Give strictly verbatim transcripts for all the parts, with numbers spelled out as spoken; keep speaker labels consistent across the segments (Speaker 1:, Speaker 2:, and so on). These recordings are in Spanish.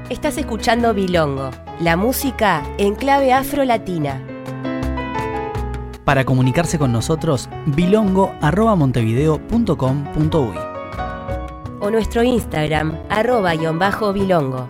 Speaker 1: Estás escuchando Bilongo, la música en clave afro-latina.
Speaker 2: Para comunicarse con nosotros, bilongo arroba montevideo punto com punto uy
Speaker 1: o nuestro Instagram, arroba guión bajo bilongo.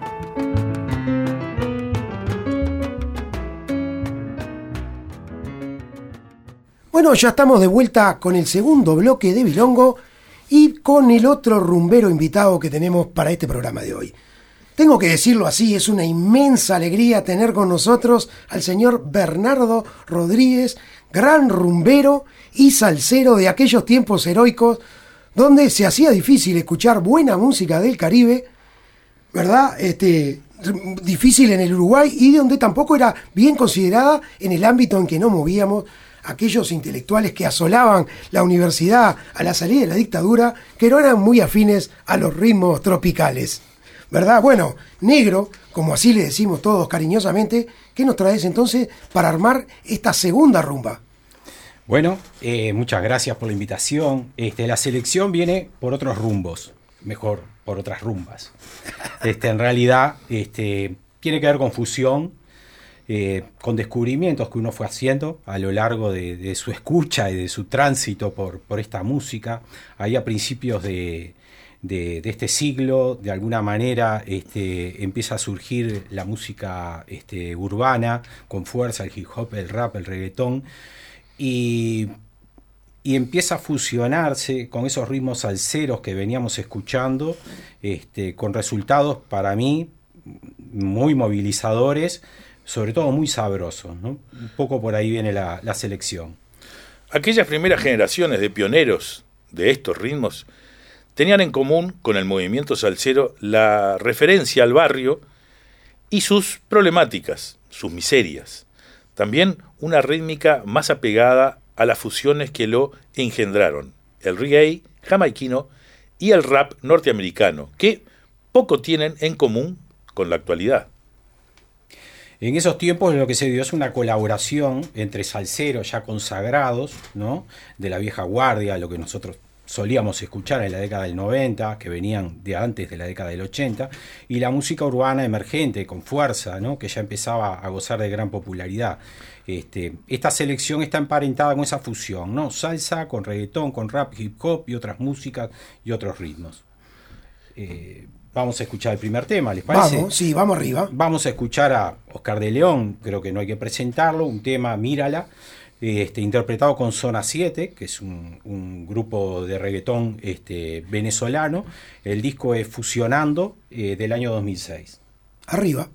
Speaker 3: Bueno, ya estamos de vuelta con el segundo bloque de Bilongo y con el otro rumbero invitado que tenemos para este programa de hoy. Tengo que decirlo así, es una inmensa alegría tener con nosotros al señor Bernardo Rodríguez, gran rumbero y salsero de aquellos tiempos heroicos donde se hacía difícil escuchar buena música del Caribe, ¿verdad? Este, difícil en el Uruguay y donde tampoco era bien considerada en el ámbito en que nos movíamos aquellos intelectuales que asolaban la universidad a la salida de la dictadura, que no eran muy afines a los ritmos tropicales. ¿Verdad? Bueno, negro, como así le decimos todos cariñosamente, ¿qué nos traes entonces para armar esta segunda rumba?
Speaker 4: Bueno, eh, muchas gracias por la invitación. Este, la selección viene por otros rumbos, mejor, por otras rumbas. Este, en realidad, este, tiene que ver con fusión, eh, con descubrimientos que uno fue haciendo a lo largo de, de su escucha y de su tránsito por, por esta música. Ahí a principios de... De, de este siglo, de alguna manera este, empieza a surgir la música este, urbana con fuerza, el hip hop, el rap, el reggaetón, y, y empieza a fusionarse con esos ritmos salseros que veníamos escuchando, este, con resultados para mí muy movilizadores, sobre todo muy sabrosos, ¿no? Un poco por ahí viene la, la selección.
Speaker 5: Aquellas primeras generaciones de pioneros de estos ritmos tenían en común con el movimiento salsero la referencia al barrio y sus problemáticas, sus miserias. También una rítmica más apegada a las fusiones que lo engendraron, el reggae jamaiquino y el rap norteamericano, que poco tienen en común con la actualidad.
Speaker 4: En esos tiempos lo que se dio es una colaboración entre salseros ya consagrados, ¿no?, de la vieja guardia, lo que nosotros solíamos escuchar en la década del noventa, que venían de antes de la década del ochenta, y la música urbana emergente, con fuerza, ¿no?, que ya empezaba a gozar de gran popularidad. Este, esta selección está emparentada con esa fusión, ¿no? Salsa con reggaetón, con rap, hip hop y otras músicas y otros ritmos. Eh, vamos a escuchar el primer tema, ¿les parece?
Speaker 3: Vamos, sí, vamos arriba.
Speaker 4: Vamos a escuchar a Oscar de León, creo que no hay que presentarlo, un tema, Mírala, Este, interpretado con Zona siete, que es un, un grupo de reggaetón este, venezolano. El disco es Fusionando, eh, del año dos mil seis.
Speaker 3: Arriba.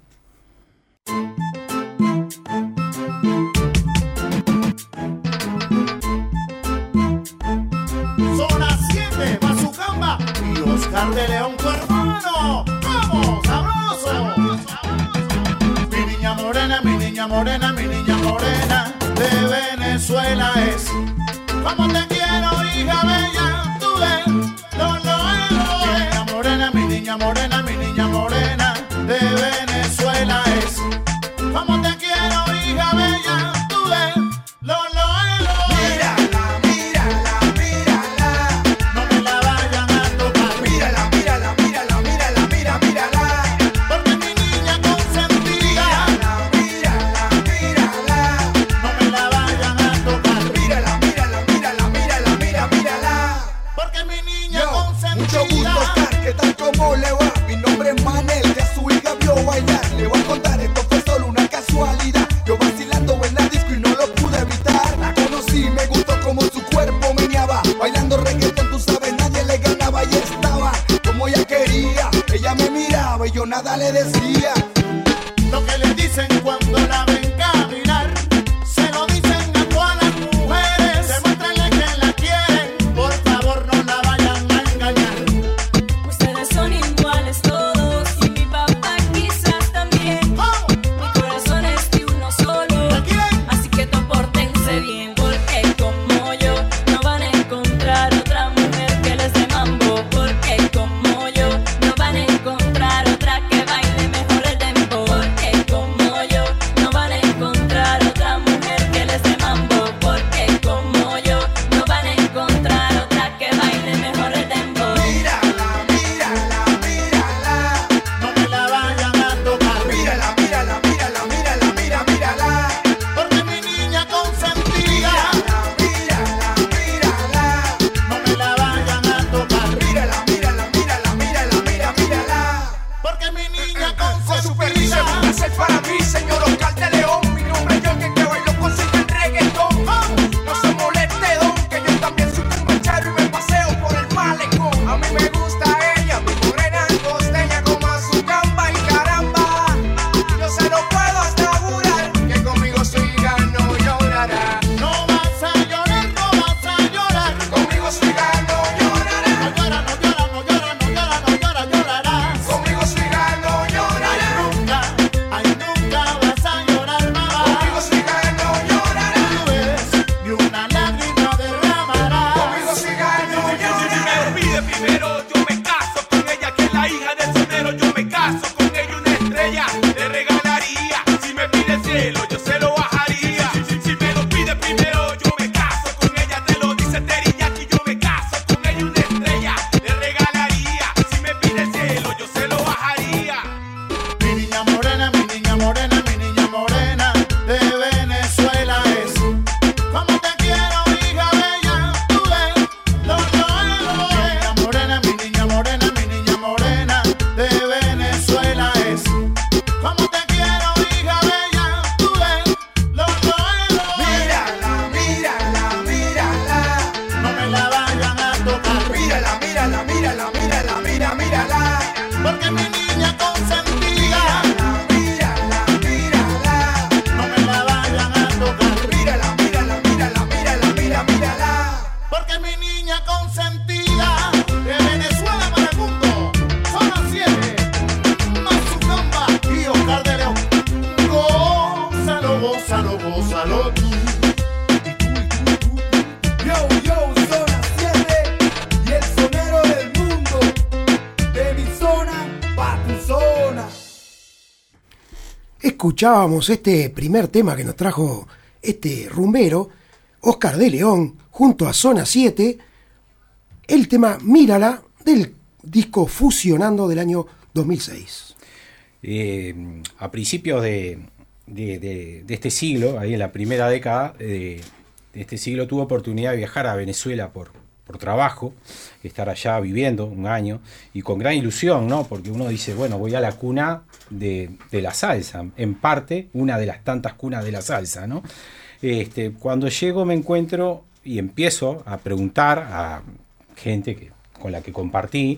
Speaker 6: Zona siete, Bazucamba y Oscar de León, tu hermano. ¡Vamos, sabroso! Mi niña morena, mi niña morena, mi niña morena de Venezuela es. Como te quiero, hija bella, tú ves, no lo es. Mi niña morena, mi niña morena, mi niña morena de Venezuela es. Como te quiero, hija bella, tú ves, lo lo es. Mírala, mírala, mírala, no me la vayan a tocar. Mírala, mírala, mírala, mírala, mira, mírala, porque mi niña consentida. Mírala, mírala, mírala, no me la vayan a tocar. Mírala, mírala, mírala, mírala, mira, mírala, porque mi niña
Speaker 7: Yo,
Speaker 6: consentida.
Speaker 7: mucho gusto, Oscar, ¿qué tal, cómo le va? Mi nombre es Manel, ya su hija vio bailar. Le voy a contar, esto fue solo una casualidad. Yo vacilando en la disco y no lo pude evitar. La conocí, me gustó como su cuerpo meneaba. Bailando reggaetón, tú sabes, nadie le ganaba y estaba como ella quería. Ella me miraba y yo nada le decía.
Speaker 6: Lo que le dicen cuando la ven caminar, se lo dicen a todas las mujeres. Demuéstrenle que la quieren, por favor no la vayan a engañar.
Speaker 8: Ustedes son iguales todos y mi papá quizás también.
Speaker 6: ¿Cómo?
Speaker 8: Mi corazón es de uno solo,
Speaker 6: ¿De quién?
Speaker 8: así que compórtense bien, porque como yo no van a encontrar otra mujer que les dé mambo. Porque como yo no van a encontrar otra que baile mejor el dembow. Porque como yo no van a
Speaker 7: zona, pa' tu zona.
Speaker 3: Escuchábamos este primer tema que nos trajo este rumbero, Oscar de León, junto a Zona siete, el tema Mírala, del disco Fusionando del año dos mil seis.
Speaker 4: Eh, a principios de, de, de, de este siglo, ahí en la primera década de, de este siglo, tuve oportunidad de viajar a Venezuela por, por trabajo, estar allá viviendo un año, y con gran ilusión, ¿no? Porque uno dice, bueno, voy a la cuna de, de la salsa, en parte una de las tantas cunas de la salsa, ¿no? Este, cuando llego me encuentro y empiezo a preguntar a gente que, con la que compartí,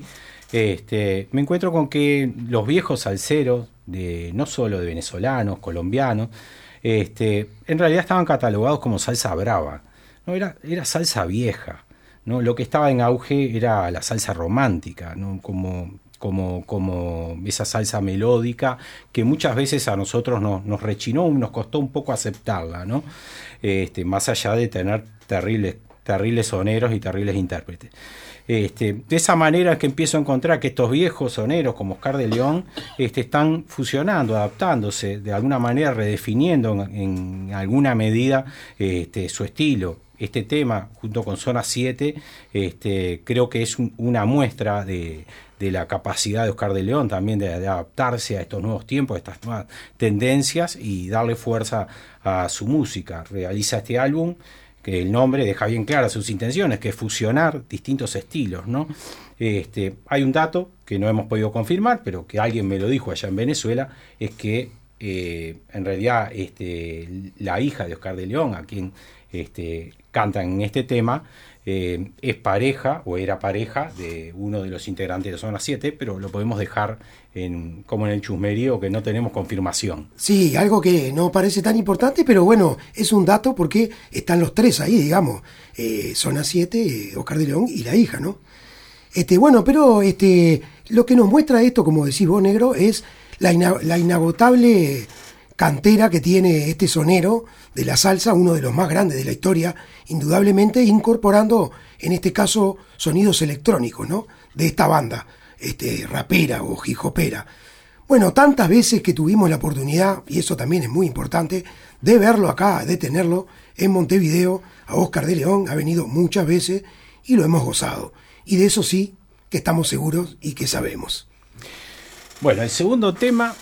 Speaker 4: este, me encuentro con que los viejos salseros, de, no solo de venezolanos, colombianos, este, en realidad estaban catalogados como salsa brava, no era, era salsa vieja, ¿no? Lo que estaba en auge era la salsa romántica, ¿no? como, como, como esa salsa melódica que muchas veces a nosotros nos, nos rechinó, nos costó un poco aceptarla, ¿no? Este, más allá de tener terribles, terribles soneros y terribles intérpretes. Este, de esa manera es que empiezo a encontrar que estos viejos soneros como Oscar de León este, están fusionando, adaptándose, de alguna manera redefiniendo en, en alguna medida este, su estilo. Este tema, junto con Zona siete, este, creo que es un, una muestra de, de la capacidad de Oscar de León también de, de adaptarse a estos nuevos tiempos, a estas nuevas tendencias y darle fuerza a su música. Realiza este álbum que el nombre deja bien claras sus intenciones, que es fusionar distintos estilos, ¿no? Este, hay un dato que no hemos podido confirmar, pero que alguien me lo dijo allá en Venezuela, es que eh, en realidad este, la hija de Oscar de León, a quien este, cantan en este tema, eh, es pareja, o era pareja, de uno de los integrantes de Zona siete, pero lo podemos dejar en, como en el chusmerío, que no tenemos confirmación.
Speaker 3: Sí, algo que no parece tan importante, pero bueno, es un dato porque están los tres ahí, digamos, eh, Zona siete, eh, Oscar de León y la hija, ¿no? Este, bueno, pero este, lo que nos muestra esto, como decís vos, negro, es la, ina- la inagotable cantera que tiene este sonero de la salsa, uno de los más grandes de la historia, indudablemente incorporando, en este caso, sonidos electrónicos, ¿no? De esta banda, este, rapera o hip-hopera. Bueno, tantas veces que tuvimos la oportunidad, y eso también es muy importante, de verlo acá, de tenerlo en Montevideo, a Oscar de León, ha venido muchas veces y lo hemos gozado. Y de eso sí que estamos seguros y que sabemos.
Speaker 4: Bueno, el segundo tema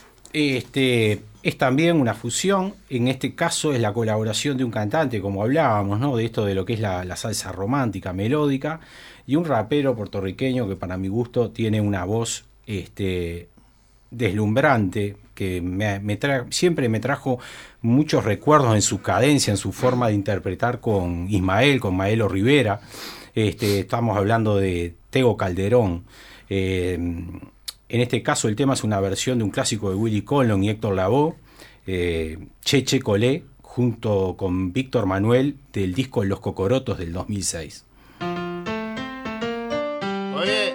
Speaker 4: este, es también una fusión. En este caso es la colaboración de un cantante, como hablábamos, ¿no? De esto de lo que es la, la salsa romántica, melódica, y un rapero puertorriqueño que para mi gusto tiene una voz este, deslumbrante, que me, me tra- siempre me trajo muchos recuerdos en su cadencia, en su forma de interpretar con Ismael, con Maelo Rivera. Este, estamos hablando de Tego Calderón. Eh, en este caso el tema es una versión de un clásico de Willy Colón y Héctor Lavoe, eh, Che Che Colé, junto con Víctor Manuel, del disco Los Cocorotos del dos mil seis.
Speaker 9: Oye,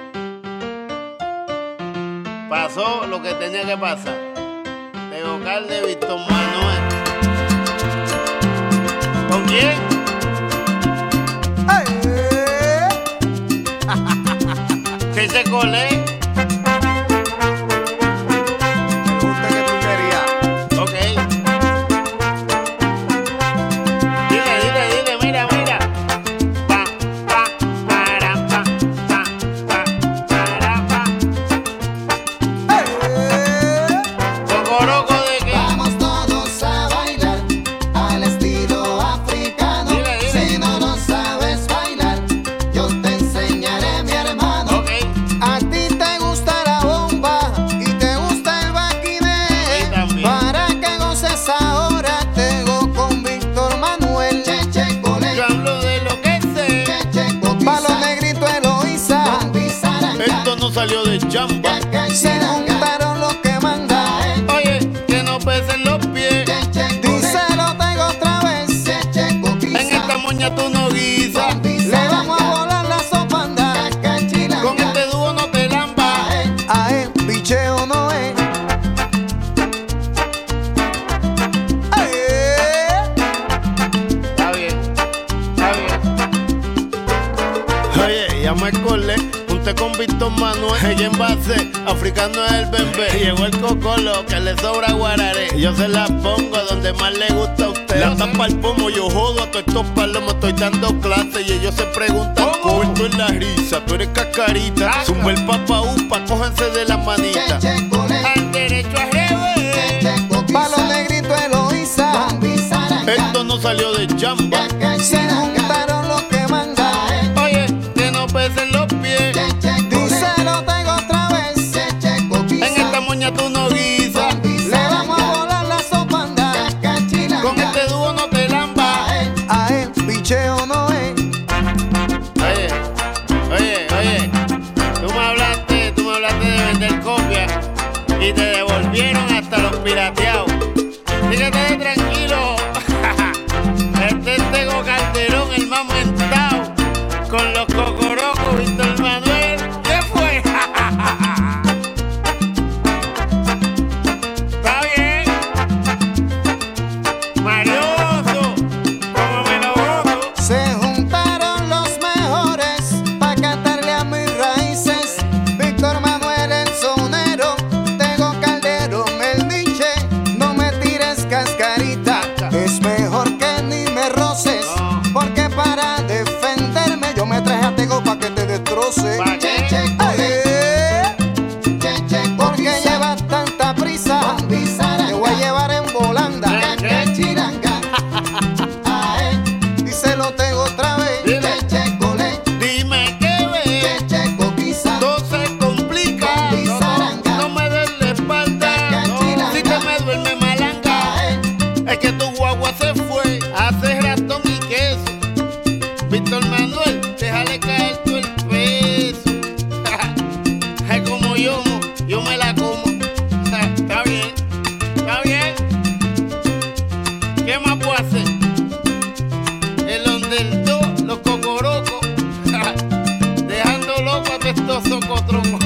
Speaker 9: pasó lo que tenía que pasar. De vocal de Víctor Manuel. ¿Con quién? Che Che Colé.
Speaker 7: Me gusta que tú querías.
Speaker 9: Ok. Dile, dile, dile, mira, mira. Pa, pa, para, pa, pa, pa, para, pa. Cocoroco de qué.
Speaker 10: Vamos todos a bailar al estilo africano.
Speaker 9: Dile, dile.
Speaker 10: Si no lo sabes bailar, yo te enseñaré, mi hermano.
Speaker 9: Ok.
Speaker 10: A ti te gusta la bomba y te gusta el baquine.
Speaker 9: A mí también.
Speaker 10: Para que goces ahora, tengo con Víctor Manuel. Che Che Colé,
Speaker 9: Yo hablo de lo que sé.
Speaker 10: Che Che Colé. Pa' los negritos Eloísa,
Speaker 9: Esto no salió de chamba.
Speaker 10: se juntaron los que mandan.
Speaker 9: Oye, que no pesen los pies.
Speaker 10: Díselo tengo otra vez.
Speaker 9: En esta moña tú no guisas.
Speaker 10: Le vamos a volar la sopanda.
Speaker 9: Con este dúo no te lambas.
Speaker 10: A él, bicheo no es.
Speaker 9: Está bien, está bien. Oye, ya me acordé un Este con Víctor Manuel, ella en base, africano es el bembé. Llegó el cocolo que le sobra guararé. Yo se la pongo donde más le gusta a usted. La tapa el pomo, yo jodo a todos estos palomos. Estoy dando clases y ellos se preguntan cómo esto es la risa. Tú eres cascarita, zumba el papa upa, cójanse de la manita. Al derecho al revés.
Speaker 10: Pa' los negritos Eloísa,
Speaker 9: Esto no salió de chamba.
Speaker 10: se juntaron los que mandan.
Speaker 9: Oye, que no pesen los pies.
Speaker 10: Díselo tengo otra vez.
Speaker 9: En esta moña tú no guisas.
Speaker 10: Le vamos a volar la sopanda.
Speaker 9: Con este dúo no te lambas.
Speaker 10: A él, picheo no es.
Speaker 9: Oye, oye, oye. Tú me hablaste, tú me hablaste de vender copias y te devolvieron hasta los pirateados. Fíjate tranquilo. Este es Tego Calderón, el más mentado. Con los cocorocos, Víctor Manuel. ¿Qué fue? Está bien. Marioso, como me lo gozo.
Speaker 10: Se juntaron los mejores pa' cantarle a mis raíces. Víctor Manuel el sonero, Tego Calderón el miche. No me tires cascarita, es mejor que ni me roces. Porque para defenderme yo me traje a Tego pa' que te destroce.
Speaker 9: ¿Pa' qué?
Speaker 10: Eh, Porque llevas tanta prisa, te voy a llevar en volanda. Díselo Tego otra vez.
Speaker 9: Dime qué ves. Todo se complica. No me des la espalda. Si te me duerme malanga. Es que tu guagua se fue. Hace ratón y queso. Víctor Manuel, déjale caer tú el peso. Es como yo, yo me la como. Está bien, está bien. ¿Qué más puedo hacer? El onderdo, los cocorocos. Dejando loco a todos estos socotrocos.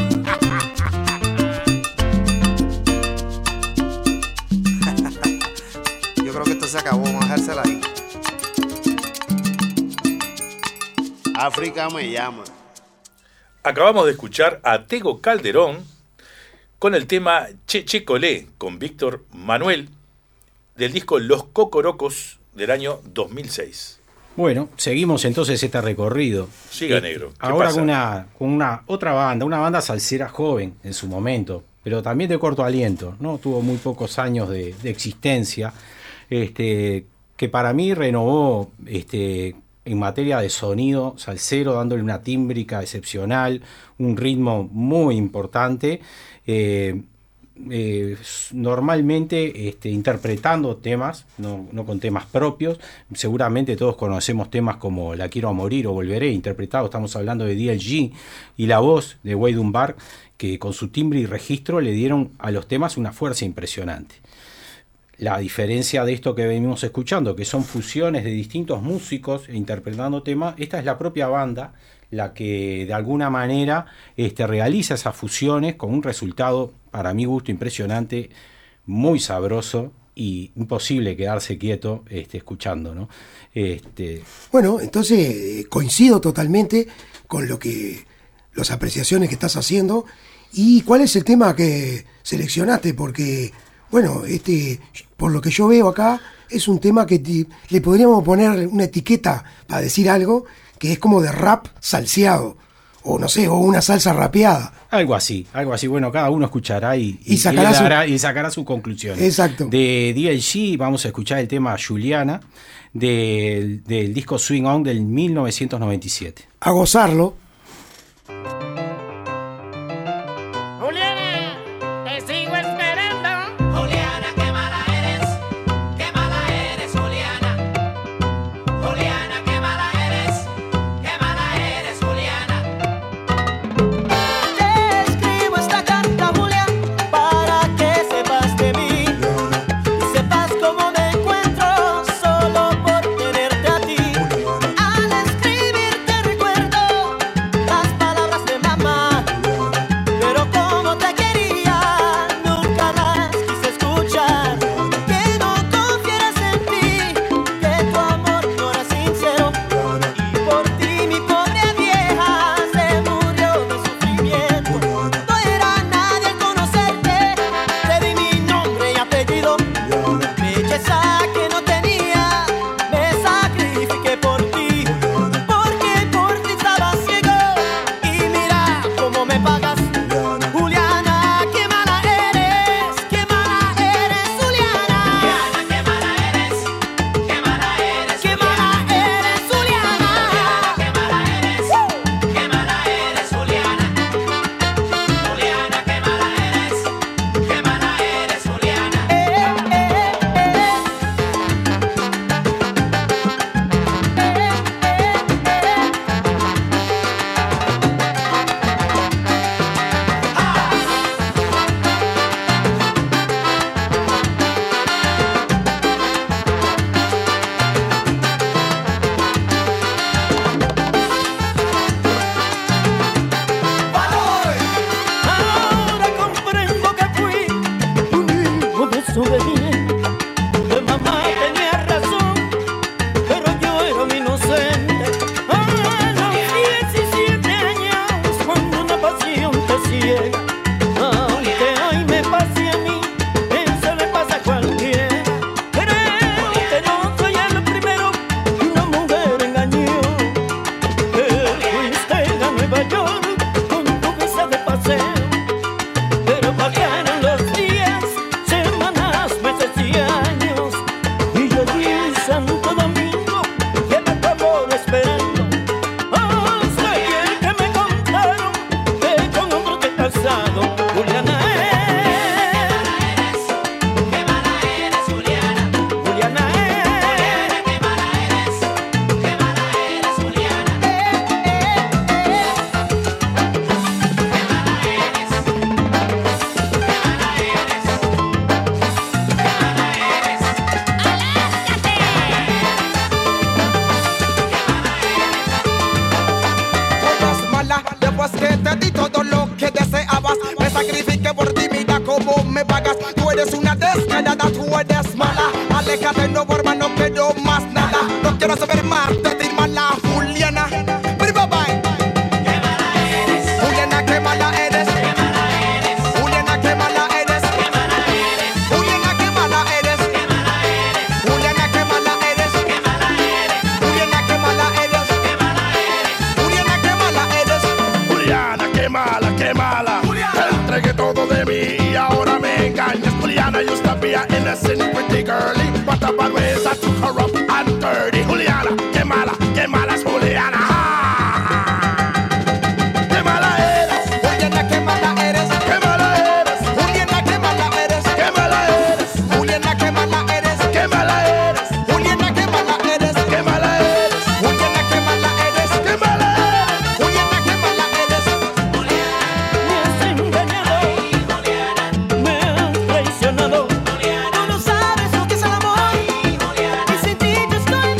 Speaker 10: Yo creo que esto se acabó, vamos a dejársela ahí.
Speaker 9: África me llama.
Speaker 5: Acabamos de escuchar a Tego Calderón con el tema Che Che Colé con Víctor Manuel del disco Los Cocorocos del año dos mil seis.
Speaker 4: Bueno, seguimos entonces este recorrido.
Speaker 5: Siga,
Speaker 4: Eh,
Speaker 5: negro. ¿Qué
Speaker 4: Ahora
Speaker 5: pasa?
Speaker 4: con una, con una otra banda, una banda salsera joven en su momento, pero también de corto aliento, ¿no? Tuvo muy pocos años de, de existencia, este, que para mí renovó este, en materia de sonido salsero, dándole una tímbrica excepcional, un ritmo muy importante. Eh, Eh, normalmente este, interpretando temas, no, no con temas propios. Seguramente todos conocemos temas como La Quiero a Morir o Volveré, interpretado, estamos hablando de D L G, y la voz de Wade Dunbar, que con su timbre y registro le dieron a los temas una fuerza impresionante. La diferencia de esto que venimos escuchando, que son fusiones de distintos músicos interpretando temas, esta es la propia banda la que de alguna manera este, realiza esas fusiones con un resultado, para mi gusto, impresionante, muy sabroso y imposible quedarse quieto este, escuchando, ¿no? Este...
Speaker 3: Bueno, entonces eh, coincido totalmente con lo que las apreciaciones que estás haciendo. ¿Y cuál es el tema que seleccionaste? Porque, bueno, este, por lo que yo veo acá, es un tema que te- le podríamos poner una etiqueta para decir algo, que es como de rap salseado, o no sé, o una salsa rapeada.
Speaker 4: Algo así, algo así. Bueno, cada uno escuchará y,
Speaker 3: Y sacará
Speaker 4: le
Speaker 3: su-
Speaker 4: dará- y sacará sus conclusiones.
Speaker 3: Exacto.
Speaker 4: De D L G vamos a escuchar el tema Juliana del, del disco Swing On del mil novecientos noventa y siete.
Speaker 3: A gozarlo.
Speaker 8: Juliana, te sigo esperando.
Speaker 11: Juliana, qué mala eres, qué mala eres, Juliana. Juliana, qué mala eres, qué mala eres, Juliana.
Speaker 12: Te escribo esta carta, Julia, para que sepas de mí y sepas cómo me encuentro solo por tenerte a ti. Al escribirte recuerdo supe bien que mamá tenía razón, pero yo era un inocente. A los diecisiete años, cuando una pasión te ciega, aunque hoy me pase a mí, eso le pasa a cualquiera. Creo que no soy el primero que una mujer engañó, que fuiste a Nueva York con tu visa de paseo, pero pasaron los días, semanas, meses y años, y yo allí en Santo Domingo que me acabo esperando, hasta ayer que me contaron que con otro te he casado. Juliana es,
Speaker 11: Qué mala eres, Juliana.
Speaker 12: Juliana es,
Speaker 11: Qué mala eres, qué mala eres, Juliana. Qué mala eres, qué
Speaker 10: Tú eres mala, después que te di todo lo que deseabas, me sacrifiqué por ti, mira cómo me pagas. Tú eres una descarada, tú eres mala. Aléjate, no, porfa, no quiero más nada. No quiero saber más de ti, mala Juliana. Bye, bye, bye. Juliana, qué mala eres. Juliana, qué mala eres. Juliana, qué mala eres. Juliana, qué mala eres. Juliana, qué mala eres. Juliana, qué mala eres.
Speaker 13: Juliana, qué mala, qué mala. Te entregué todo de mí y ahora me engañas. Juliana used to be an innocent pretty girlie, but the bad ways I took her up and dirty. Juliana, qué mala, qué mala es Juliana. Qué mala eres.
Speaker 10: Juliana, qué mala eres.
Speaker 13: Qué mala eres.
Speaker 10: Juliana, qué mala eres.
Speaker 13: Qué mala eres.
Speaker 10: Juliana, qué mala eres.
Speaker 13: Qué mala eres.
Speaker 10: Juliana, qué mala eres.
Speaker 13: Qué mala eres.
Speaker 10: Juliana, qué mala eres.
Speaker 13: Qué mala eres.
Speaker 10: Juliana, qué mala eres.
Speaker 12: me has engañado, me has traicionado. Tú no sabes lo que es el amor, y sin ti yo estoy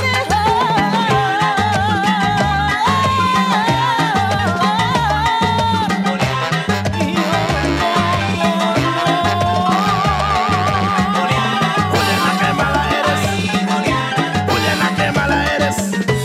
Speaker 13: Juliana, qué mala eres. Juliana, qué mala eres.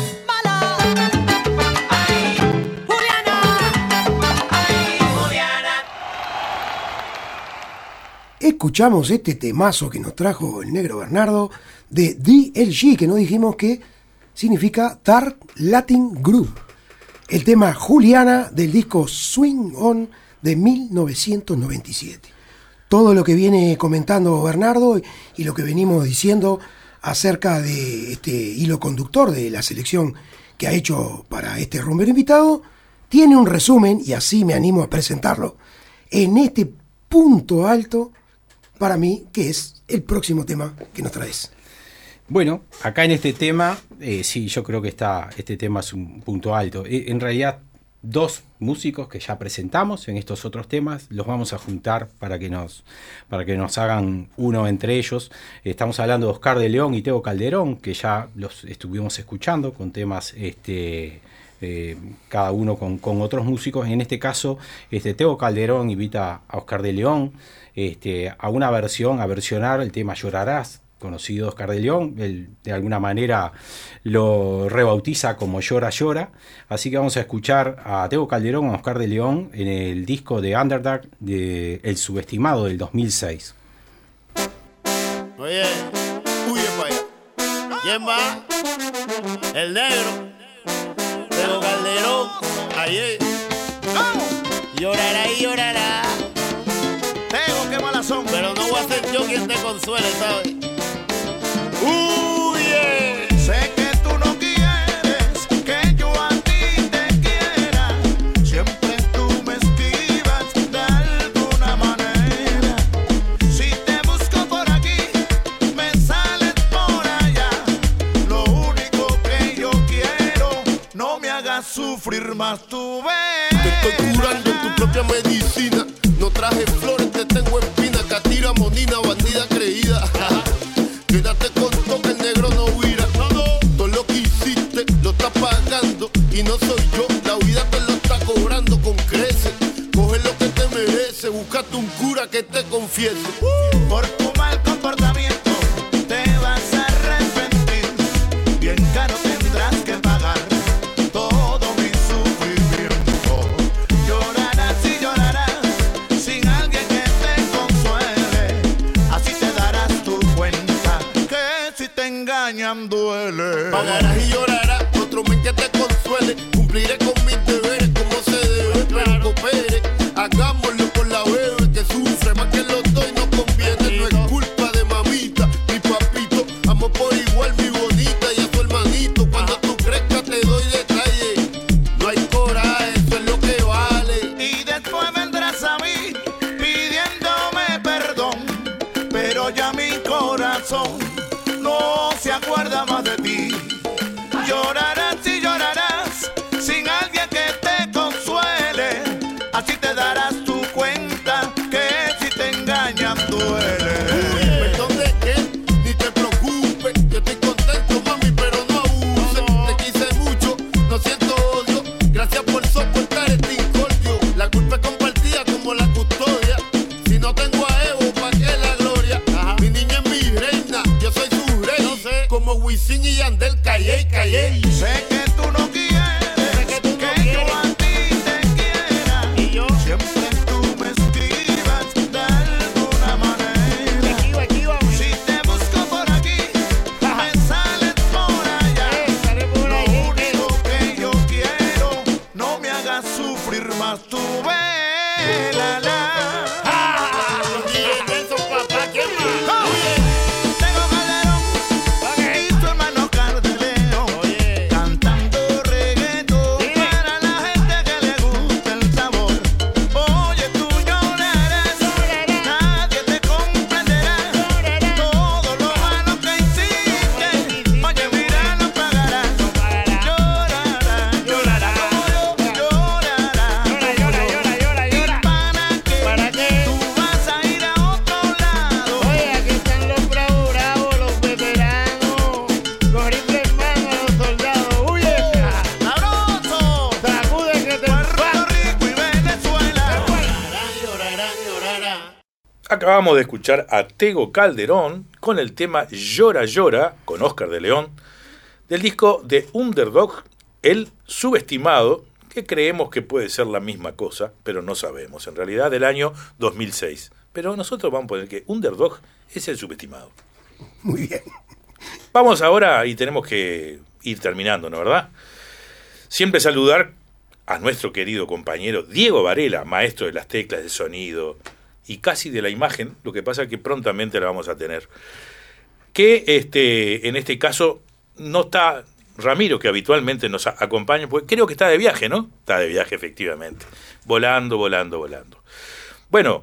Speaker 3: Escuchamos este temazo que nos trajo el negro Bernardo de D L G, que no dijimos que significa Dark Latin Groove. El tema Juliana del disco Swing On de mil novecientos noventa y siete. Todo lo que viene comentando Bernardo y lo que venimos diciendo acerca de este hilo conductor de la selección que ha hecho para este rumbero invitado, tiene un resumen, y así me animo a presentarlo, en este punto alto para mí, que es el próximo tema que nos traes.
Speaker 4: Bueno, acá en este tema, eh, sí, yo creo que está, este tema es un punto alto. Eh, en realidad, dos músicos que ya presentamos en estos otros temas, los vamos a juntar para que nos, para que nos hagan uno entre ellos. Estamos hablando de Oscar de León y Tego Calderón, que ya los estuvimos escuchando con temas este, eh, cada uno con, con otros músicos. En este caso, este, Tego Calderón invita a Oscar de León este, a una versión, a versionar el tema Llorarás, conocido Oscar de León. Él de alguna manera lo rebautiza como Llora Llora, así que vamos a escuchar a Tego Calderón y a Oscar de León en el disco de Underdark de El Subestimado del dos mil seis.
Speaker 9: Oye, huye para allá. ¿Quién va? El negro. Tego Calderón. Ayer. Llorará y llorará. Tego, qué malas son. Pero no voy a ser yo quien te consuele, ¿sabes? Huye. Sé que tú no quieres que yo a ti te quiera. Siempre tú me esquivas de alguna manera. Si te busco por aquí, me sales por allá. Lo único que yo quiero, no me hagas sufrir más, tú ves.
Speaker 14: Te estoy curando en tu propia medicina. No traje flores, te tengo espina. Catira, monina, bandida creída. Quédate con todo que el negro no huirá. Todo lo que hiciste lo está pagando. Y no soy yo, la vida te lo está cobrando con creces. Coge lo que te merece, búscate un cura que te confiese.
Speaker 9: Por tu mal comportamiento engañan duele.
Speaker 14: Pagarás y llorarás, otro men que te consuele. Cumpliré con mis deberes como se debe, pero coopere. Hagámoslo con la bebé que sufre más que los dos y no conviene. No es culpa de mamita ni papito. Amo por igual mi bonita y a su hermanito. Cuando tú crezcas te doy detalle. No hay coraje, eso es lo que vale.
Speaker 9: Y después vendrás a mí pidiéndome perdón, pero ya mi corazón no se acuerda más de ti. Llorarás y llorarás sin alguien que te consuele. Así te darás tu cuenta que si te engañan duele.
Speaker 14: Uy, perdón de qué, ni te preocupes. Yo estoy contento, mami, pero no abuses. Te quise mucho, no siento odio. Gracias por soportar este incordio. La culpa es compartida como la custodia. Si no tengo a Evo, ¿pa' qué la gloria? Ajá. Mi niña es mi reina, yo soy su rey. No sé. Como Wisin y Yandel, callé, callé.
Speaker 9: Sé que tú no quieres que, tú no que quieres. Yo a ti te quiera. Y yo siempre tú me escribas de alguna manera.
Speaker 14: Equiva, equiva,
Speaker 9: si te busco por aquí, ajá, me sales por allá.
Speaker 14: Eh, sale por
Speaker 9: Lo
Speaker 14: ahí,
Speaker 9: único que yo quiero, no me hagas sufrir más tu vela.
Speaker 14: Ah, los D J Nelson, papá, ¿qué más?
Speaker 9: Tengo Calderón y tu hermano Cardeleón cantando reggaetón para la gente que le gusta el sabor. Oye, tú llorarás, nadie te comprenderá todo lo malo que hiciste. Oye, mira, lo pagarás. Llorará, llorará como yo, llorará.
Speaker 14: Llora, llora, llora, llora,
Speaker 9: ¿Y
Speaker 14: llora.
Speaker 9: para qué?
Speaker 14: ¿Para qué?
Speaker 9: Tú vas a ir a otro lado.
Speaker 14: Oye, aquí están los bravos, bravos, los veteranos, los rifles hermanos, los soldados. Huye,
Speaker 9: ¡Sabroso!
Speaker 14: sacude que te
Speaker 9: Puerto Rico y Venezuela.
Speaker 14: llorarán, llorarán.
Speaker 5: Acabamos de escuchar a Tego Calderón con el tema Llora Llora, con Oscar de León, del disco de Underdog, El Subestimado, que creemos que puede ser la misma cosa, pero no sabemos, en realidad del año dos mil seis. Pero nosotros vamos a poner que Underdog es el subestimado.
Speaker 3: Muy bien.
Speaker 5: Vamos ahora, y tenemos que ir terminando, ¿no verdad? Siempre saludar a nuestro querido compañero Diego Varela, maestro de las teclas de sonido y casi de la imagen, lo que pasa es que prontamente la vamos a tener. Que este, en este caso no está Ramiro, que habitualmente nos a- acompaña, porque creo que está de viaje, ¿no? Está de viaje, efectivamente. Volando, volando, volando. Bueno,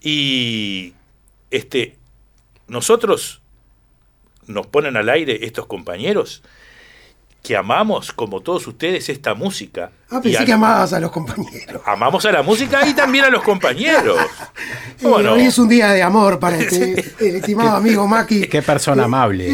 Speaker 5: y este, nosotros nos ponen al aire estos compañeros que amamos, como todos ustedes, esta música.
Speaker 3: Ah, pensé
Speaker 5: Y a-
Speaker 3: que amabas a los compañeros.
Speaker 5: Amamos a la música y también a los compañeros. ¿Cómo
Speaker 3: Eh,
Speaker 5: no?
Speaker 3: Hoy es un día de amor para este, el estimado amigo Maki.
Speaker 4: Qué persona amable.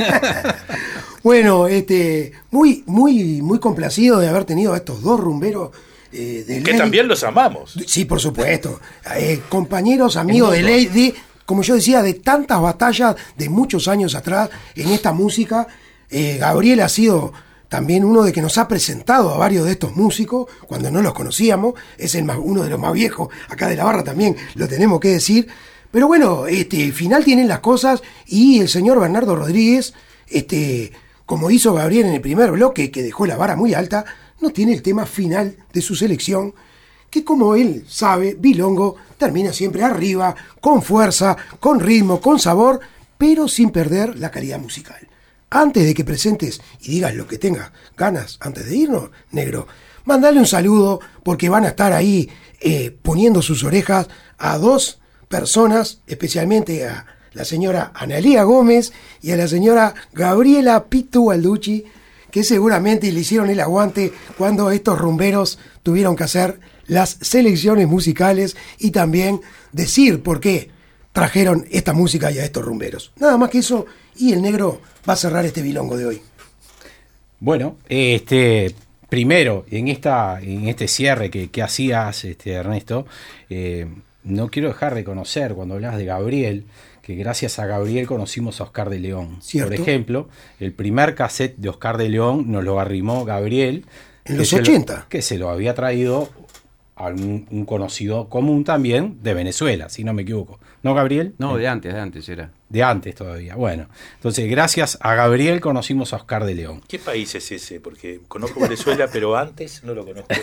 Speaker 3: Bueno, este, muy, muy, muy complacido de haber tenido a estos dos rumberos eh, de
Speaker 5: Que
Speaker 3: ley.
Speaker 5: también los amamos.
Speaker 3: Sí, por supuesto. Eh, compañeros, amigos de ley, de, como yo decía, de tantas batallas de muchos años atrás en esta música. Eh, Gabriel ha sido también uno de que nos ha presentado a varios de estos músicos cuando no los conocíamos. Es el más, uno de los más viejos acá de la barra también, lo tenemos que decir. Pero bueno, este final tienen las cosas y el señor Bernardo Rodríguez, este, como hizo Gabriel en el primer bloque, que dejó la vara muy alta, no tiene el tema final de su selección, que como él sabe, Bilongo termina siempre arriba, con fuerza, con ritmo, con sabor, pero sin perder la calidad musical. Antes de que presentes y digas lo que tengas ganas antes de irnos, negro, mandale un saludo porque van a estar ahí eh, poniendo sus orejas a dos personas, especialmente a la señora Analía Gómez y a la señora Gabriela Pitu Balducci, que seguramente le hicieron el aguante cuando estos rumberos tuvieron que hacer las selecciones musicales y también decir por qué trajeron esta música y a estos rumberos. Nada más que eso, y el negro va a cerrar este bilongo de hoy.
Speaker 4: Bueno, este, primero, en esta, en este cierre que, que hacías, este, Ernesto, eh, no quiero dejar de conocer cuando hablas de Gabriel, que gracias a Gabriel conocimos a Oscar de León.
Speaker 3: Cierto.
Speaker 4: Por ejemplo, el primer cassette de Oscar de León nos lo arrimó Gabriel.
Speaker 3: En
Speaker 4: que
Speaker 3: los
Speaker 4: se lo-
Speaker 3: ochenta.
Speaker 4: que se lo había traído algún un conocido común también de Venezuela, si no me equivoco. ¿No, Gabriel?
Speaker 15: No, de antes, de antes era.
Speaker 4: De antes todavía. Bueno, entonces gracias a Gabriel conocimos a Oscar de León.
Speaker 5: ¿Qué país es ese? Porque conozco Venezuela, pero antes no lo conozco.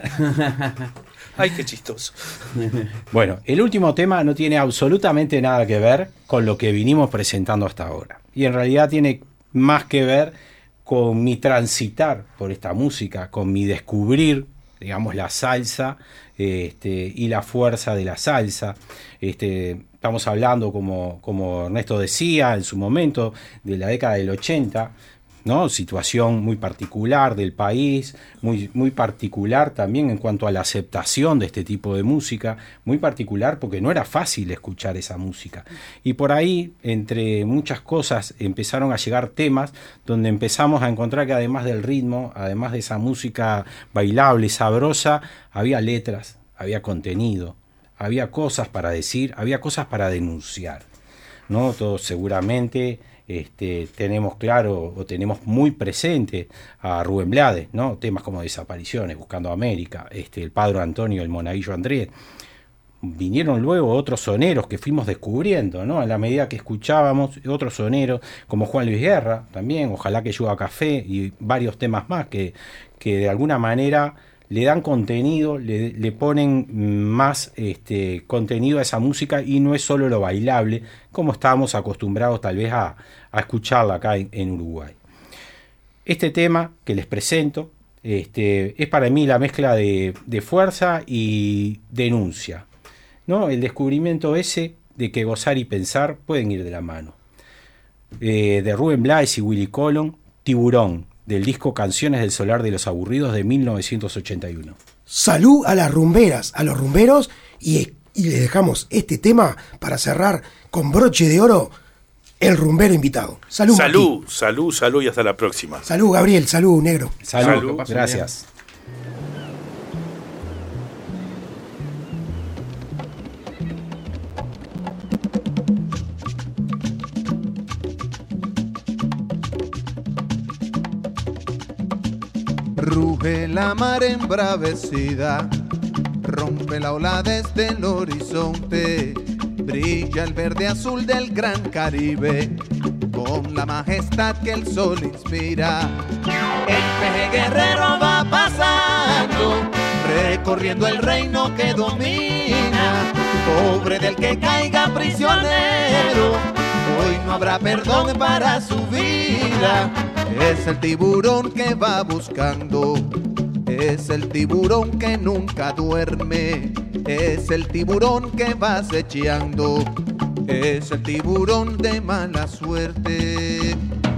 Speaker 5: Ay, qué chistoso.
Speaker 4: Bueno, el último tema no tiene absolutamente nada que ver con lo que vinimos presentando hasta ahora. Y en realidad tiene más que ver con mi transitar por esta música, con mi descubrir, digamos, la salsa este, y la fuerza de la salsa. Este, estamos hablando, como, como Ernesto decía en su momento, de la década del ochenta, ¿no? Situación muy particular del país, muy, muy particular también en cuanto a la aceptación de este tipo de música, muy particular porque no era fácil escuchar esa música. Y por ahí, entre muchas cosas, empezaron a llegar temas donde empezamos a encontrar que además del ritmo, además de esa música bailable, sabrosa, había letras, había contenido, había cosas para decir, había cosas para denunciar, ¿no? Todos seguramente Este, tenemos claro o tenemos muy presente a Rubén Blades, ¿no? Temas como Desapariciones, Buscando América, este, el Padre Antonio, el Monaguillo Andrés. Vinieron luego otros soneros que fuimos descubriendo, ¿no? A la medida que escuchábamos otros soneros, como Juan Luis Guerra también, Ojalá que llueva café, y varios temas más que, que de alguna manera le dan contenido, le, le ponen más este, contenido a esa música, y no es solo lo bailable, como estábamos acostumbrados tal vez a, a escucharla acá en, en Uruguay. Este tema que les presento este, es para mí la mezcla de, de fuerza y denuncia, ¿no? El descubrimiento ese de que gozar y pensar pueden ir de la mano. Eh, de Rubén Blades y Willy Colón, Tiburón, del disco Canciones del Solar de los Aburridos de mil novecientos ochenta y uno.
Speaker 3: Salud a las rumberas, a los rumberos, y, y le dejamos este tema para cerrar con broche de oro, el rumbero invitado. Salud,
Speaker 5: Salud,
Speaker 3: Martín.
Speaker 5: salud, salud y hasta la próxima.
Speaker 3: Salud, Gabriel, salud, negro.
Speaker 4: Salud,
Speaker 5: Salud.
Speaker 4: gracias.
Speaker 10: Ruge la mar embravecida, rompe la ola desde el horizonte, brilla el verde azul del gran Caribe, con la majestad que el sol inspira. El peje guerrero va pasando, recorriendo el reino que domina, pobre del que caiga prisionero, hoy no habrá perdón para su vida. Es el tiburón que va buscando, es el tiburón que nunca duerme, es el tiburón que va acechando, es el tiburón de mala suerte.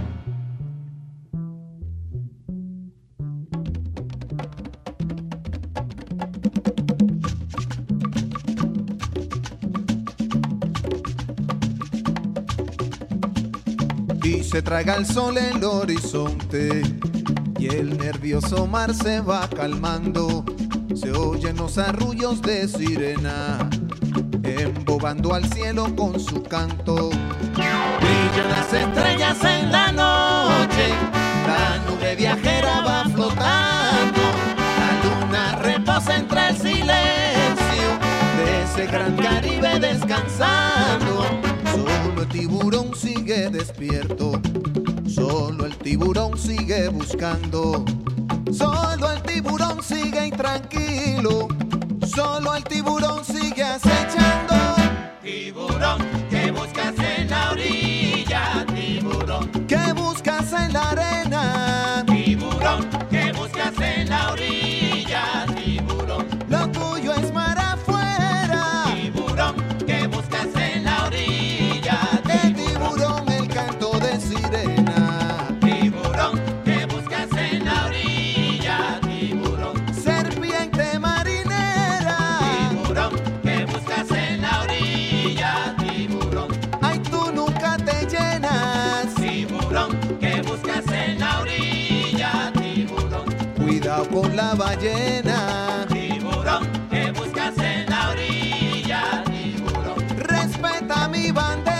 Speaker 10: Y se traga el sol el horizonte, y el nervioso mar se va calmando, se oyen los arrullos de sirena, embobando al cielo con su canto. Brillan las estrellas en la noche, la nube viajera va flotando, la luna reposa entre el silencio de ese gran Caribe descansando. Solo el tiburón sigue despierto, solo el tiburón sigue buscando, solo el tiburón sigue intranquilo, solo el tiburón sigue acechando. Tiburón, ¿qué buscas en la orilla? Tiburón, ¿qué buscas en la arena? Tiburón, ¿qué buscas en la orilla? Tiburón, lo tuyo es mar afuera. Tiburón, ¿qué buscas en la orilla? El tiburón, el canto de sirena. Tiburón, ¿qué buscas en la orilla? Tiburón, serpiente marinera. Tiburón, ¿qué buscas en la orilla? Tiburón, ay, tú nunca te llenas. Tiburón, ¿qué buscas en la orilla? Tiburón, cuidado con la ballena. Tiburón, ¿qué buscas en la orilla? Tiburón, respeta mi bandera.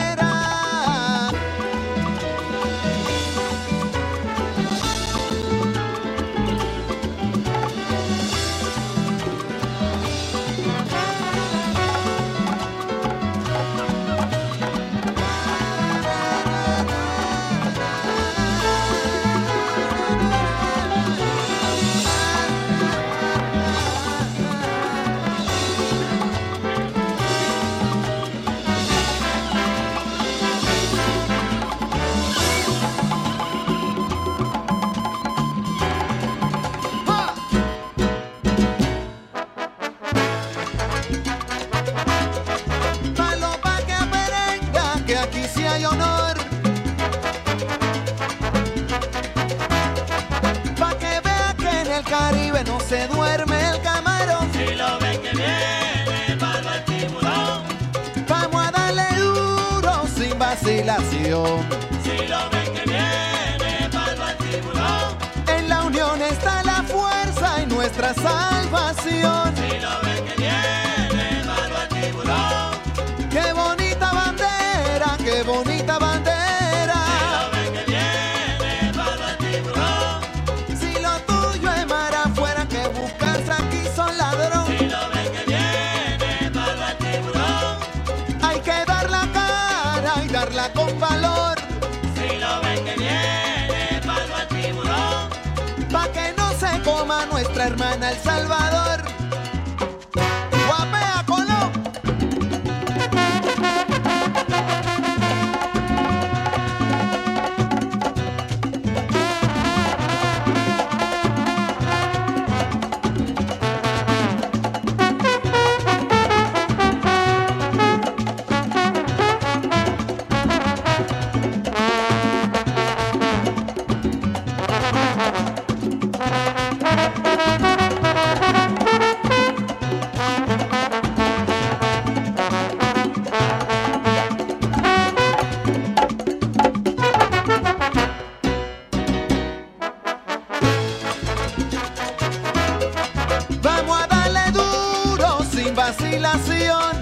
Speaker 10: vacilación.
Speaker 11: Si lo ven que viene, palo al tiburón.
Speaker 10: En la unión está la fuerza y nuestra salvación.
Speaker 11: Si lo ven que viene, palo al tiburón.
Speaker 10: Qué bonita bandera, qué bonita bandera.
Speaker 11: Si lo ven que viene, palo al tiburón.
Speaker 10: Si lo tuyo es mar afuera, que buscas aquí son ladrón.
Speaker 11: Si lo ven que viene, palo al tiburón.
Speaker 10: Hay que dar la cara y darla con valor.
Speaker 11: Si lo ven que viene, palo al tiburón.
Speaker 10: Pa' que no se coma nuestra hermana El Salvador. ¡Guapea, Colón! Vamos a darle duro sin vacilación.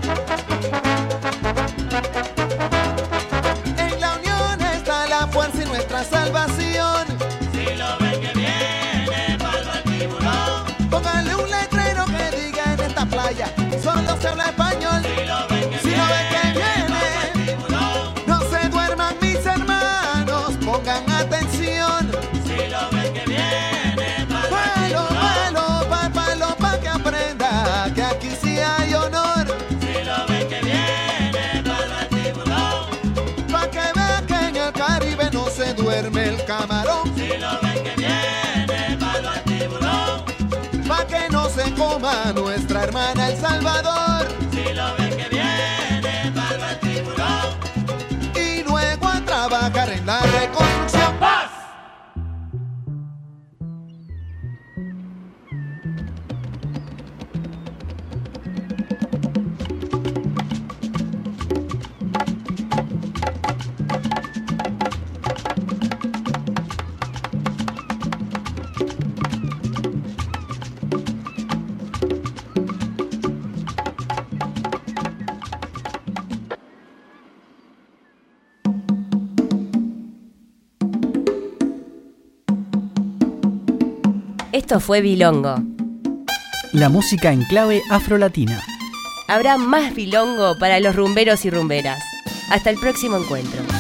Speaker 10: En la unión está la fuerza y nuestra salvación.
Speaker 11: Si lo ven que viene, palo al tiburón.
Speaker 10: Póngale un letrero que diga en esta playa solo se habla español.
Speaker 11: Si lo ven que
Speaker 10: Si lo ven que viene,
Speaker 11: tiburón.
Speaker 10: no se duerman mis hermanos, pongan atención.
Speaker 11: Si lo ven que viene, palo al
Speaker 10: Palo,
Speaker 11: tiburón.
Speaker 10: palo, pa, palo, pa' que aprenda que aquí sí hay honor.
Speaker 11: Si lo ven que viene, palo al tiburón.
Speaker 10: Pa' que vea que en el Caribe no se duerme el camarón.
Speaker 11: Si lo ven que viene, palo al tiburón.
Speaker 10: Pa' que no se coma nuestra hermana El Salvador.
Speaker 11: Si lo ven que viene, palo al tiburón.
Speaker 10: Y luego a trabajar en la reconstrucción.
Speaker 11: ¡Paz!
Speaker 1: Esto fue Bilongo.
Speaker 2: La música en clave afrolatina.
Speaker 1: Habrá más Bilongo para los rumberos y rumberas. Hasta el próximo encuentro.